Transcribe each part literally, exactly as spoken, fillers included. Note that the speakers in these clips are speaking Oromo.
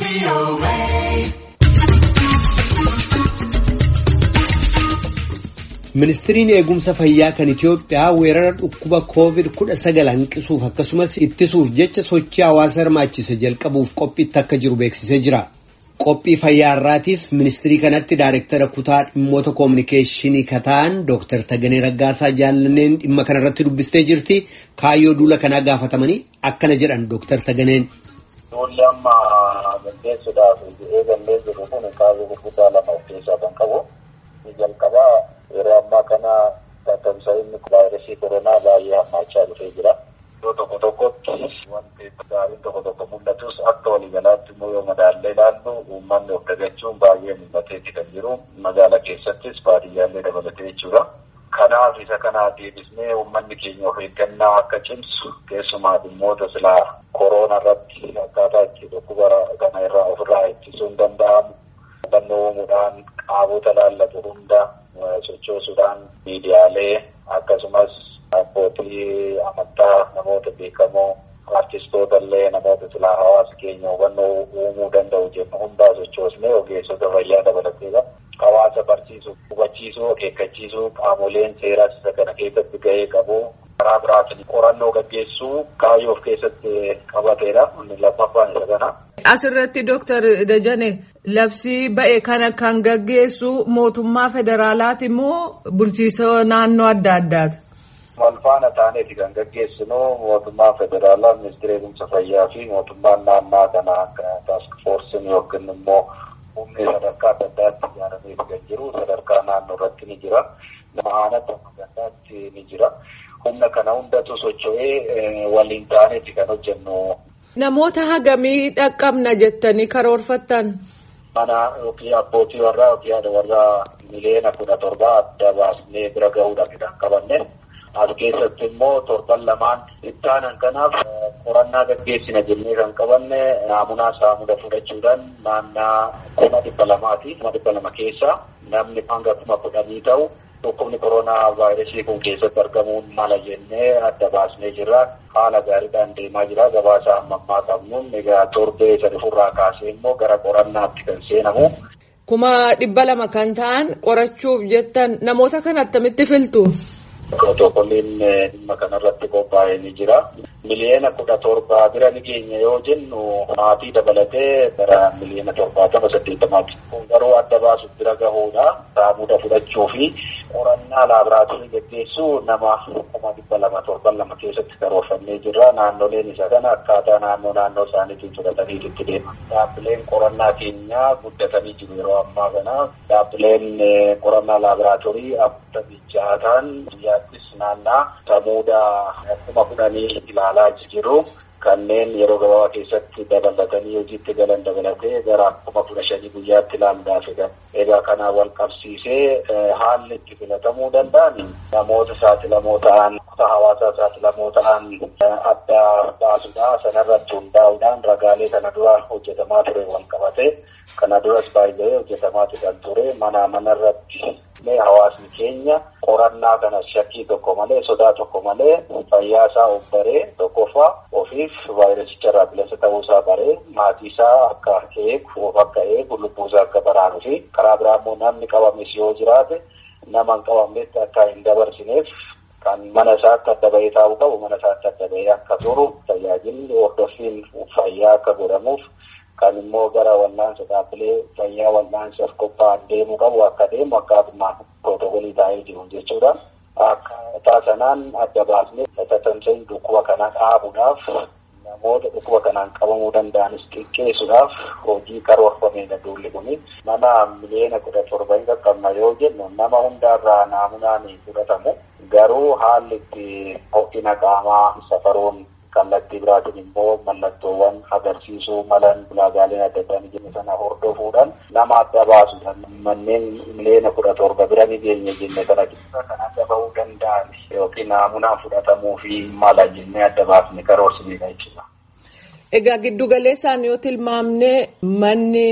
Ministiriin eegumsa fayyaa kan Itiyoophiyaa weerara dhukkuba koovid kudha sagal hanqisuuf akkasumas ittisuuf jecha sochii hawaasa hirmaachise jalqabuuf qophiitti akka jiru beeksisee jira. Qophii fayyaa irraatiif ministirii kanatti daayireektara kutaa dhimmoota koominikeeshinii kataan Dooktar Taganee Raggaasaa Jaallaneen dhimma kanarratti dubbistee jirti. Kaayyoo duula kanaa gaafatamanii akkana jedhan Dooktar Taganeen. Duulli amma gaggeessuudhaaf eegallee jiru kun kaayyoo gurguddaa lama of keessaa kan qabu. Jalqabaa yeroo ammaa kana tamsa'inni vaayirasii koronaa baay'ee hammaachaa dhufee jira. Iddoo tokko tokkotti wanti gaariin tokko tokko mul'atus akka waliigalaatti immoo yoo madaallee ilaallu uummanni of dagachuun baay'ee mul'ateetti kan jiru. Magaalaa keessattis baadiyyaallee dabalatee jechuudha. Kanaaf isa kana deebisnee uummanni keenya of eeggannaa akka cimsu keessumaa dhimmoota silaa koronaa irratti akkaataa itti dhukkuba kana irraa ofirraa ittisuun danda'amu hubannoo uumuudhaan qaamota laallatu hunda sochoosuudhaan miidiyaalee akkasumas abbootii amantaa namoota beekamoo artistoota illee namoota silaa hawaasa keenya hubannoo uumuu danda'u jennu hundaa sochoosnee ogeessota fayyaa dabalateedha. Hawaasa barsiisuu, hubachiisuu, akeekkachiisuu qaamoleen seeras isa kana keessatti gahee qabu. Karaa biraatiin qorannoo gaggeessuu kaayyoo of keessatti qabateedha. Lammaffaan isa kana. Asirratti Dooktar Dajane labsii ba'e kana kan gaggeessu mootummaa federaalaati moo bulchiinsa naannoo adda addaati? Walfaana taaneeti kan gaggeessinu mootummaa federaalaa, ministeera eegumsa fayyaa fi mootummaan naannoo kana akka taask foorsiin yookiin immoo humni sadarkaa adda addaatti ijaaramee kan jiru sadarkaa naannoo irratti ni jira. Aanaa gandaatti ni jira. Humna kana hundatu socho'ee waliin taaneeti kan hojjennu. Namoota hagamii dhaqqabna jettanii karoorfattan? Mana yookiin abbootii warraa yookiin haadha warraa miliyoona kudha torbaa adda baasnee bira gahuudhaaf kan qabanne. As keessatti immoo torban lamaan ittaanan kanaaf qorannaa gaggeessina jennee kan qabanne naamunaa saamuda fudhachuudhaan naannaa kuma dhibba lamaati. Kuma dhibba lama keessaa namni hanga kuma kudhanii ta'u dhukkubni koronaa vaayirasii kun keessatti argamuun mala jennee adda baasnee jirra. Haala gaariidhaan deemaa jira. Gabaasa amma ammaa qabnuun egaa torbee sadi furraa kaasee immoo gara qorannaatti kan seenamu. Kuma dhibba lama kan ta'an qorachuuf jettan namoota kan attamitti filtu? Protokoliin dhimma kanarratti qophaa'ee ni jira. Miliyoona kudha torbaa bira ni geenya yoo jennu maatii dabalatee gara miliyoona torbaatama saddeettamaati. Kun garuu adda baasuuf bira gahuudha. Saamuda fudhachuu fi qorannaa laaboraatoorii gaggeessuu nama kuma dhibba lama torban lama keessatti karoorfannee jirra. Naannoleen isa kana akkaataa naannoo naannoo isaaniitiin fudhatanii itti deema. Dhaabbileen qorannaa keenyaa guddatanii jiru yeroo ammaa kana. Dhaabbileen qorannaa laaboraatoorii afurtamii jaha ta'an biyyaattis naannaa samuuda kuma kudhanii ilaalaa jiru. Kanneen yeroo gabaabaa keessatti dabalatanii hojiitti galan dabalatee gara kuma kudha shanii guyyaatti ilaaluudhaaf eegan. Egaa kanaan wal qabsiisee haalli itti filatamuu danda'an namoota saaxilamoo ta'an, kutaa hawaasaa saaxilamoo ta'an adda baasuudhaa sanarratti hundaa'uudhaan ragaalee kana dura hojjetamaa ture wal qabate. Kana duras baay'ee hojjetamaa ture mana manarratti hawaasni keenya qorannaa kana shakkii tokko malee sodaa tokko malee fayyaa isaa of baree tokkoffaa ofiif vaayirasicharraa bilisa ta'uusaa baree maatii isaa akka eegu of akka eegu lubbuusaa akka baraaruu fi karaa biraa immoo namni qabames yoo jiraate nama hin qabamnetti akka hin dabarsineef kan mana isaatti adda bahee taa'uu qabu mana isaatti adda bahee akka turu tajaajilli hordoffiin fayyaa akka godhamuuf. Kan immoo gara wal'aansa dhaabbilee fayyaa wal'aansaaf qophaa'an deemuu qabu akka deemu akkaataa protookolii taa'ee jiru jechuudha. Akkaataa sanaan adda baasnee tamsa'insa dhukkuba kana dhaabuudhaaf namoota dhukkuba kanaan qabamuu danda'anis xiqqeessuudhaaf hojii karoorfameedha duulli kuni. Nama miliyoona kudha torba hin qaqqabna yoo jennu nama hundaarraa naamunaan fudhatamu. Garuu haalli itti ho'ina qaamaa safaruun kallattii biraatiin immoo mallattoowwan agarsiisuu malan ulaagaaleen adda addaa ni jenne sana hordofuudhaan nama adda baasuudhaan manneen miliyoona kudha torba bira ni geenya jenne kana keessa kan adda bahuu danda'an yookiin naamunaan fudhatamuu fi mala jennee adda baasne karoorsineedha jechuudha. Egaa giddugaleessaan yoo tilmaamne manni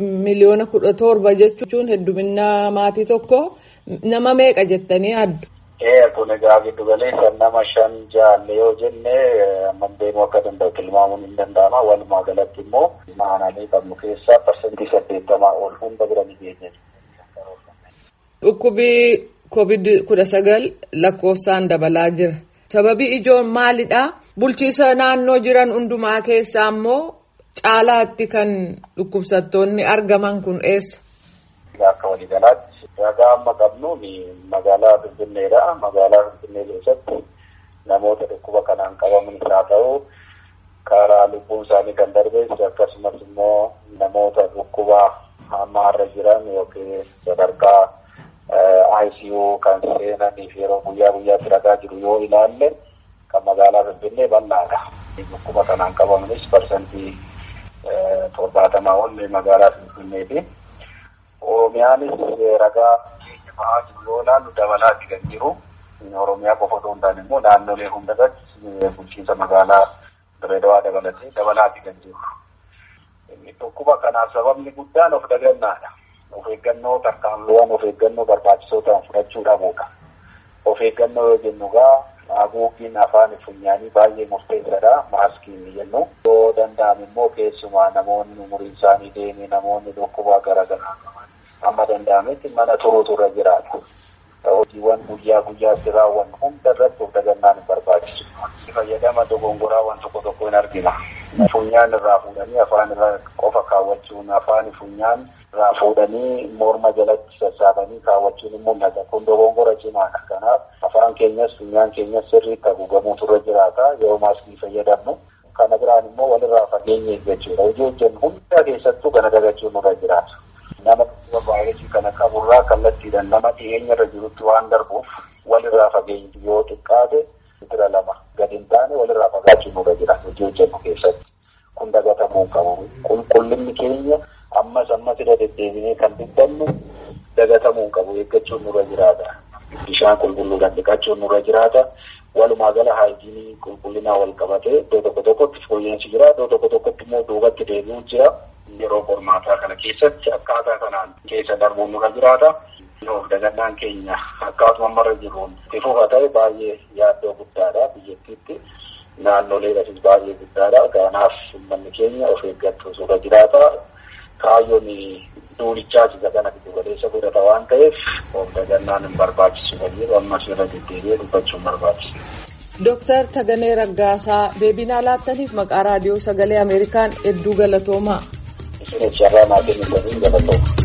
miliyoona kudha torba jechuun hedduminaa maatii tokko nama meeqa jettanii addu? Ee kun egaa giddu galeessa nama shan jaalle yoo jenne mandeen akka danda'u tilmaamuun hin danda'ama. Walumaa galatti immoo aanaalee qabnu keessaa parsantii saddeettamaa ol hunda bira ni geenya. Dhukkubi koovid kudha sagal lakkoofsaan dabalaa jira. Sababii ijoon maalidhaa? Bulchiisa naannoo jiran hundumaa keessaa immoo caalaatti kan dhukkubsattoonni argaman kun eessa? Akka waliigalaatti ragaa amma qabnu magaalaa Finfinneedha. Magaalaa Finfinnee keessatti namoota dhukkuba kanaan qabaman isaa ta'u karaa lubbuun isaanii kan darbees akkasumas immoo namoota dhukkuba hammaarra jiran yookiin sadarkaa I C U kan seenanii fi yeroo guyyaa guyyaatti ragaa jiru yoo ilaalle kan magaalaa Finfinnee bal'aadha. Dhukkuba kanaan qabamanis parsantii torbaatamaa ol magaalaa Finfinneeti. Oromiyaanis ragaa keenya bahaa jiru yoo ilaallu dabalaatti kan jiru. Oromiyaa qofa otoo hin taane immoo naannolee hundarratti bulchiinsa magaalaa Dirreedawaa dabalatee dabalaatti kan jiru. Dhukkuba kanaaf sababni guddaan of dagannaadha. Of eeggannoo tarkaanfiiwwan of eeggannoo barbaachisoo ta'an fudhachuu dhabuudha. Of eeggannoo yoo jennu gaa haguuggiin afaan funyaanii baay'ee murteessaadha. Maaskii jennu yoo danda'ame immoo keessumaa namoonni umuriin isaanii deemee namoonni dhukkuba garaagaraa qaban amma danda'ametti mana turuu turre jiraatu. Hojiiwwan guyyaa guyyaatti raawwannu hunda irratti of dagannaan hin barbaachisu. Fayyadama dogongoraa waan tokko tokko hin argina. Funyaan irraa fuudhanii afaan irra qofa kaawwachuun afaan funyaan irraa fuudhanii morma jalatti sassaabanii kaawwachuun immoo mul'ata. Kun dogongora cimaadha. Kanaaf afaan keenyas funyaan keenyas sirriitti haguugamuu turre jiraata yoo maaskii fayyadamnu. Kana biraan immoo walirraa fageenya eeggachuudha. Hojii hojjennu hunda keessattuu kana dagachuun nurra jiraata. Nama dhukkuba vaayirasii kana qaburraa kallattiidhaan nama dhiyeenya irra jirutti waan darbuuf walirraa fageenyi yoo xiqqaate litira lama gadi hin taane walirraa fagaachuun nurra jira hojii hojjennu keessatti. Kun dagatamuu qabu. Qulqullinni keenya ammas ammas irra deddeebinee kan dubbannu dagatamuu qabu eeggachuun nurra jiraata. Bishaan qulqulluudhaan dhiqachuun nurra jiraata. Walumaa gala haayijiinii qulqullinaa wal qabatee iddoo tokko tokkotti fooyya'insi jira, iddoo tokko tokkotti immoo duubatti deebi'uu jira. Yeroo qormaataa kana keessatti akkaataa kanaan keessa darbuun nurra jiraata. Of dagannaan keenya akkaatuma marra jiruun ifuufa ta'e baay'ee yaaddoo guddaadha biyyattiitti. Naannoleedhafis baay'ee guddaadha. Kanaaf uummanni keenya of eeggachuu nurra jiraata. Kaayyoon duulichaa isa kana giddu galeessa godhata waan ta'eef of dagannaan hin barbaachisu jedhee ammas irra deddeebi'ee dubbachuun barbaachisa. Dooktar Taganee Raggaasaa deebii nuuf laattaniif maqaa raadiyoo sagalee Ameerikaan hedduu galatoomaa. Isin carraa maatiin hin galatooma.